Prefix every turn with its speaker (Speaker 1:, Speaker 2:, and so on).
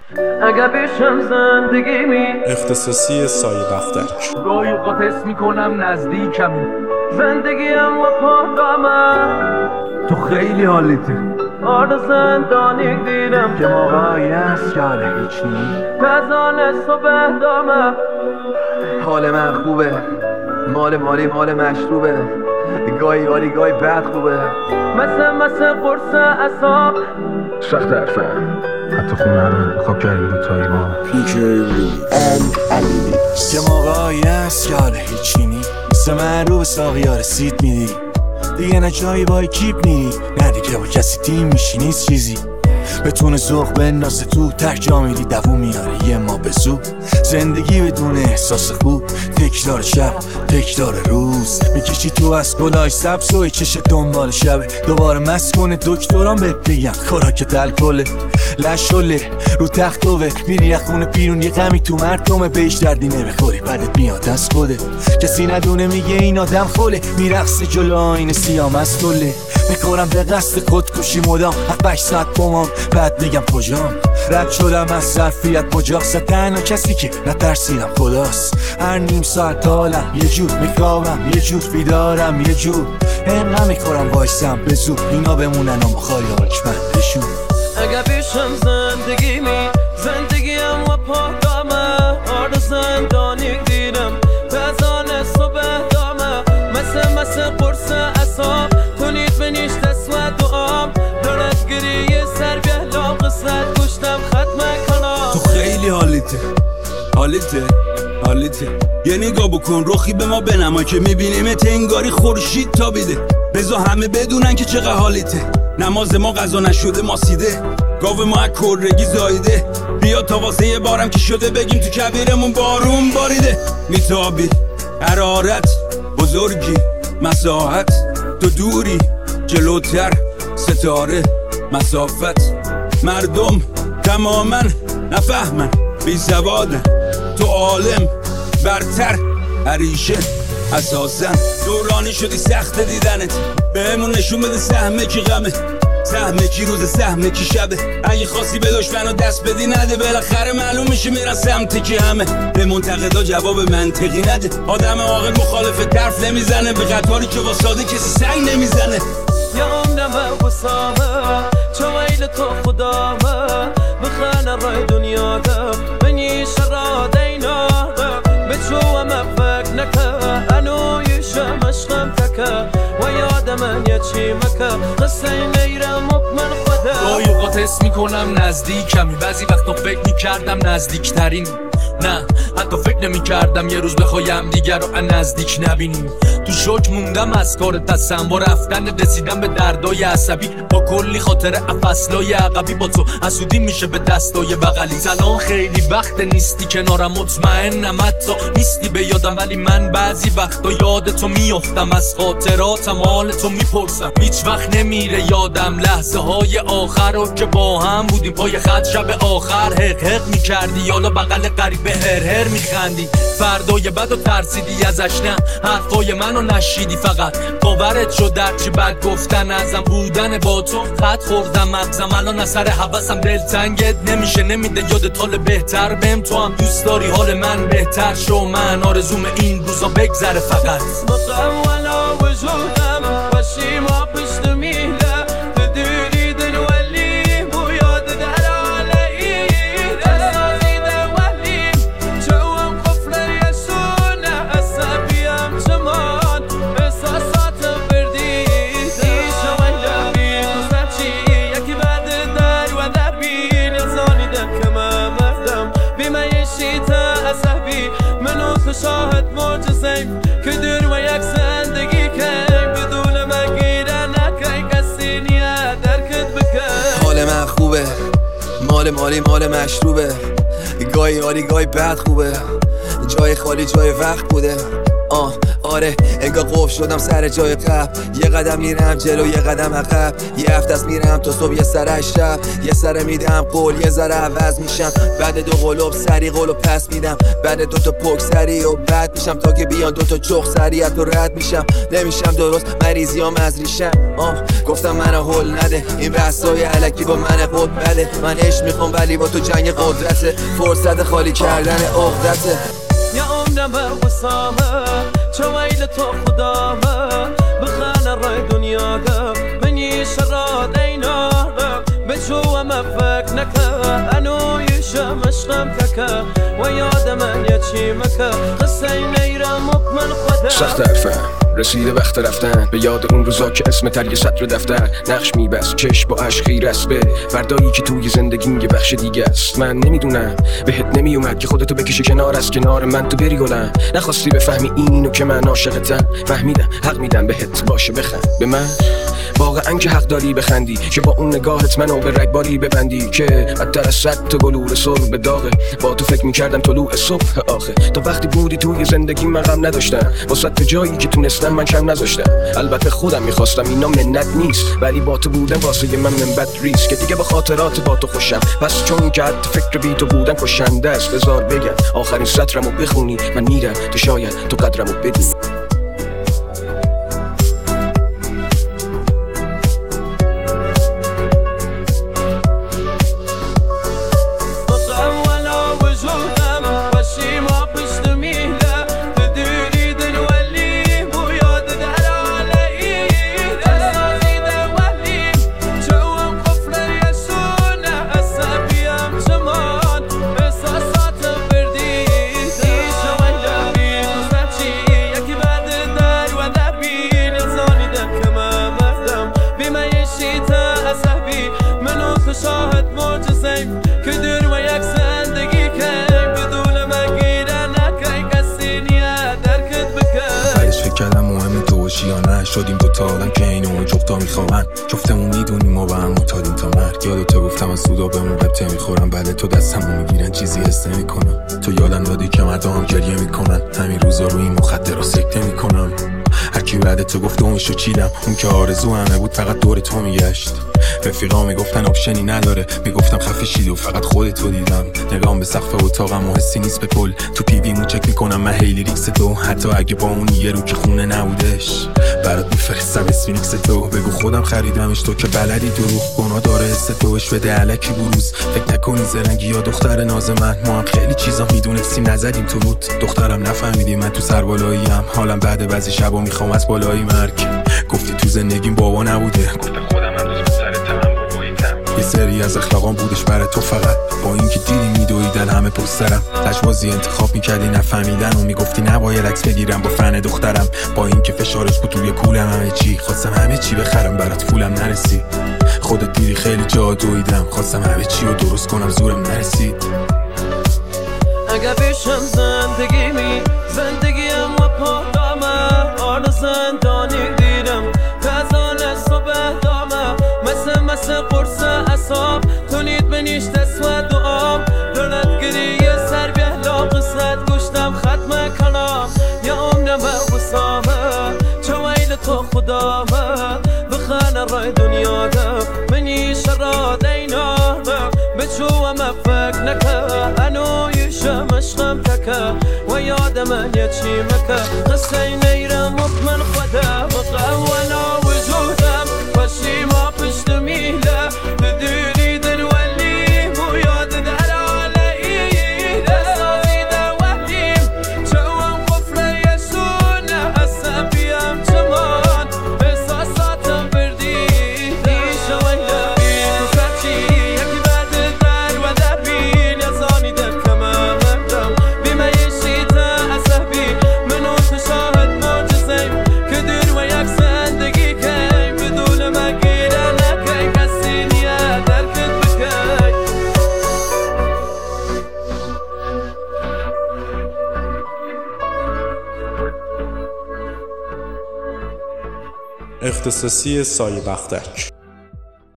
Speaker 1: اگه بشم زندگیمی
Speaker 2: اختصاصی سایه بختک.
Speaker 1: گاهی اوقات حس میکنم نزدیکمی زندگیم و پادامم تو خیلی حالیتی آرد زندانی دیدم که موقعی است یاله هیچ نی تزانه صبح دامم حال من خوبه مال مالی مال مشروبه گاهی حالی گاهی بد خوبه مثل قرص اصاب
Speaker 3: سخت حرفم حتی خونه رو انتخاب کردیم دو تایی ما
Speaker 4: که موقعی است یاله هیچی نی مثل من رو به ساقیا رسید میدی دیگه نه جایی با کیپ نیری نه دیگه با کسی تیم میشی نیست چیزی بتونه ذوق بندازه تو ترجا میدی دووم میاره یه ما به زود زندگی بدون احساس خوب تکرار شب تکرار روز میکشی تو از گلای سبز و چش دنبال شبه دوباره مست کنه دکتران بهت بگم خوراکت الکله لشله رو تختوه میری از خونه بیرون یه غمی تو مردمه بهش دردی نمیخوری بعدت میاد از خوده کسی ندونه میگه این آدم خوله میرقصه جلو آینه سیام از کله میکنم به قصد خودکشی مدام 7-8 ساعت بمام بعد میگم کجام رد شدم از ظرفیت مجاست تنها کسی که نترسیدم خداست هر نیم ساعت حالم یه جور میخوابم یه جور بیدارم یه جور اینقدر میکنم وایسم به زور اینا بمونن و مخاری حکمندشون
Speaker 1: اگه بشم زندگیم و پادامه آرد زندانی دیدم تزانه صبح دامه مثل قرص اصاب تونید بنیش تسوه دعام دارد گریه سر به لاغصت گشتم ختم کنم
Speaker 5: تو خیلی حالیته یه نگاه بکن رخی به ما بنما که میبینیم انگاری خورشید تابیده بذار همه بدونن که چقدر حالیته نماز ما قضا نشده ماسیده گاو ما از کرگی زایده بیا تا واسه یه بارم که شده بگیم تو کبیرمون بارون باریده میتابی حرارت بزرگی مساحت تو دوری جلوتر ستاره مسافت مردم تماما نفهمن بی سوادن تو عالم برتر عریشه اساسا دورانی شدی سخت دیدنت بهمون نشون بده سهمه کی غمه سهمه کی روز سهمه کی شبه اگه خواستی به دشمنو دست بدی نده بالاخره معلوم میشه میرن سمت کی همه به منتقدا جواب منطقی نده آدم عاقل مخالف طرف نمیزنه به قطاری که واساده کسی سنگ نمیزنه
Speaker 1: یا عمرم وسامه چه ویل تو خدامه بخانه رای دنیا ده بنی شرا دینا بچو مفک نکه انو یشم عشقم تکه و یادم من یه چی مکه قصه نیرم مکمن خوده گاهی اوقات حس میکنم نزدیکمی بعضی وقتا فکر میکردم نزدیکترین نه حتی فکر نمیکردم یه روز بخوایم دیگر رو نزدیک نبینیم تو شوک موندم از کار دستم با رفتن رسیدم به دردای عصبی با کلی خاطر افصلای عقبی با تو حسودی میشه به دستای بغلی سلام خیلی وقت نیستی کنارم مطمئنم حتی نیستی به یادم ولی من بعضی وقتا یاد تو میافتم از خاطراتم حال تو میپرسم هیچ وقت نمیره یادم لحظه های آخر رو که با هم بودیم پای خط شب آخر حق میکردی یالا بغل قریب هر میخندی فردای بد و ترسیدی ازش نه حرفای منو نشیدی فقط باورت شد درچی بد گفتن ازم بودن با تو خط خوردم مغزم الان اثر حواسم دلتنگت نمیشه نمیده یادت حال بهتر بهم تو هم دوست داری حال من بهتر شو من آرزوم این روزا بگذره فقط مقام ولا وجودم باشی ما پشت میله تدیری دل ولی بو یاد در علی تسازیده ولی جوام قفل یسونه عصبیم جمان احساسات بردی دیشه ویده بی خزرچی یکی بعد در و در بی نزانیدم که من مردم بی میشی تا عصبی منو تو شاهد معجزیم که دور و یک زندگی کن بدون من گیره نکی کسی نیه درکت بکن حال من خوبه مال مالی مال مشروبه گاهی حالی گاهی بد خوبه جای خالی جای وقت بوده
Speaker 4: آره انگار قفل شدم سر جای قبل، یه قدم میرم جلو یه قدم عقب، یه هفته است میرم تا صبح یه سر شب، یه سر میدم قول یه ذره عوض میشم، بعد دو قلوب سری قولو پس میدم، بعد دو تا پک سری و بعد میشم تا که بیان دو تا چخ سریعت و رد میشم، نمیشم درست مریضیام از ریشم. گفتم منو هول نده این بحثای الکی با من خود بده، من عشق میخوام ولی با تو جنگ قدرته، فرصت خالی کردن عقدته.
Speaker 1: يا عمرنا بوسامة شويل تو خدامة بخانا الرأي دنياك مني شراد عيناك بتشوى ما فاكنك أنو يشام أشغمتك ويادم أن يتشيمك قصي نيرا مكمل خدا
Speaker 6: سخت حرفم رسیده وقت رفتن به یاد اون روزا که اسم تر یه سطر دفتر نقش میبست چشم با عشق خیره است به فردایی که توی زندگیم یه بخش دیگه است. من نمیدونم بهت نمیومد که خودتو بکشی کنار از کنار من تو بری گلم، نخواستی بفهمی اینو که من عاشقتم، فهمیدم حق میدم بهت باشه بخند به من، واقعا که حق داری بخندی که با اون نگاهت منو به رگباری ببندی که بدتر از صد تا بلور سر به داغه، با تو فکر میکردم طلوع صبح آخه، تا وقتی بودی توی زندگی من غم نداشتم، واسه تو جایی که تونستم من کم نذاشتم، البته خودم میخواستم اینا منت نیست، ولی با تو بودم واسه من منبت ریست که دیگه با خاطرات با تو خوشم، پس چون که حتی فکر بی تو بودن کشنده است، بذار بگم آخرین سطرمو بخونی من میرم تو شاید تو قدرمو بدونی.
Speaker 3: شدیم دو تا آدم که اینو جفتا میخوابن، جفتمون میدونیم ما با هم معتادیم تا مرگ، یادتو گفتم از سودا بهمون قبطه میخورم، بعد تو دستمو میگیرن چیزی حس نمیکنم، تو یادم دادی که مردم گریه میکنن، همین روزا روی این مخدرها سکته میکنم، هرکی بعد تو گفت اونشو چیدم، اون که آرزو همه بود فقط دور تو میگشت، رفیقا میگفتن آپشنی نداره، میگفتم خفه شید و فقط خودتو دیدم، نگام به سقف اتاقم و حسی نیست به کل، تو پیویمو چک میکنم من هیلی ریکس تو، حتی اگه با اون یه رو که خونه نبودش برات میفرستم اسفینکس تو، بگو خودم خریدمش تو که بلدی دروغ گناه داره حس توش بده علکی بروز، فکر نکنی زرنگی یا دختر ناز من، ما هم خیلی چیزا میدونستیم نزدیم تو بود، دخترم نفهمیدی من تو سربالاییم، حالم بعد بعضی شبا میخوام از بالای مرگ، گفتی تو زندگیم بابا نبوده، گفتم خودم هم دوست سرتم باباییتم، یه سری از اخلاقام بودش برای تو فقط، با اینکه دیدی میدویدن همه پسترم، لجبازی انتخاب میکردی نفهمیدن و میگفتی نباید عکس بگیرم با فن دخترم، با اینکه فشارش بود توی کولم همه چی، خواستم همه چی بخرم برات پولم نرسید، خودت دیدی خیلی جا دویدم، خواستم همه چی رو درست کنم زورم نرسید.
Speaker 1: اگه بشم زندگیم و پادامه، آن زندانی دیدم تازان صبح دامه، مثل قرص اصاب تونید بنیش تسوه دوام، دولت گریه سر بهلا قصت گشتم ختم کلام، یا عمرم بوسامه چویل تو خدامه بخانه رای دنیا ده منی شراد عیناده بچوه ما فکر نکه انو یشم اشغم تکه و یادم ان یچیمکه قصه نیرم مکمل خدا مقولا وجودم باشی ما پشت میله بدونی دن ولی مو یاد در آلهیده سازیده وحیم چوام قفله یسونه حسن بیم چمان احساساتم بردیده شویله بیم سرچی یکی بعد در و در بین ازانیده کمه مردم بیمه یشیده عصبی منو تو شاهد معجزیم که دیر و یک زندگی کن بدون مگیره نکن کسی نیه درکت بکن.
Speaker 2: اختصاصی سایه بختک.